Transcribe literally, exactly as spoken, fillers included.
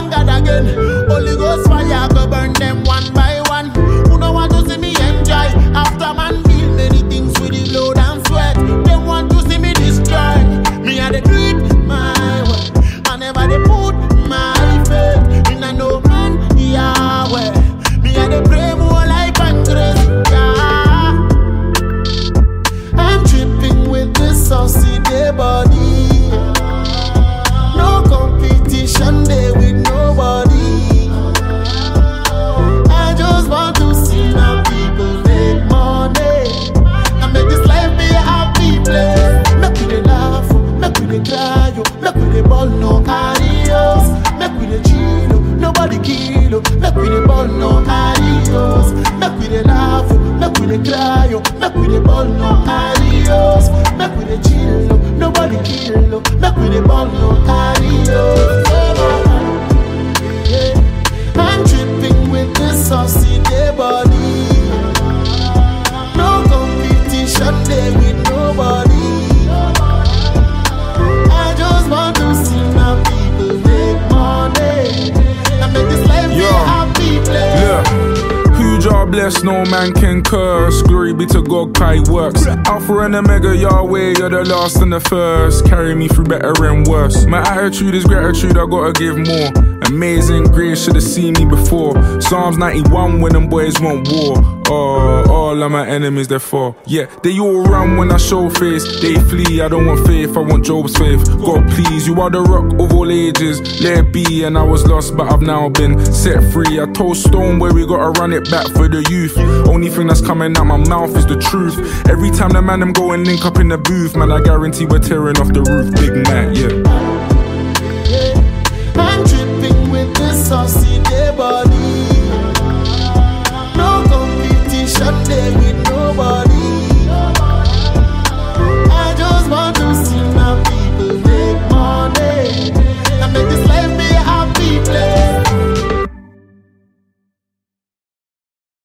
thank God again. Holy Ghost fire go burn them one by one. Who no want to see me enjoy? After man feel many things with the blood and sweat. They want to see me destroy. Me and they do it my way. I never they put my faith in a no man Yahweh. Me and they pray more life and grace. Yeah. I'm tripping with this saucy day body. No competition there with nobody. I just want to see my people make money and make this life be a happy place. Make we dey laugh, make we dey cry, make we dey ball no adios. Make we dey chill, nobody kill. Make we dey ball no adios. Make we dey laugh, make we dey cry, make we dey ball no adios. Make we dey chill, nobody kill. Make we dey ball no adios. I'm tripping with this saucy day body. No competition there with nobody. I just want to see my people make money and make this life be a happy place. Yeah. Who jar blessed, no man can curse. Glory be to God, Kai works. Alpha and Omega, Yahweh, you're the last and the first. Carry me through better and worse. My attitude is gratitude, I gotta give more. Amazing grace, should've seen me before. Psalms ninety-one when them boys want war. Oh, all of my enemies they fall. Yeah, they all run when I show face. They flee, I don't want faith, I want Job's faith. God please, you are the rock of all ages. Let it be, and I was lost but I've now been set free. I told Stone where we gotta run it back for the youth. Only thing that's coming out my mouth is the truth. Every time the man them go and link up in the booth, man, I guarantee we're tearing off the roof. Big man, yeah.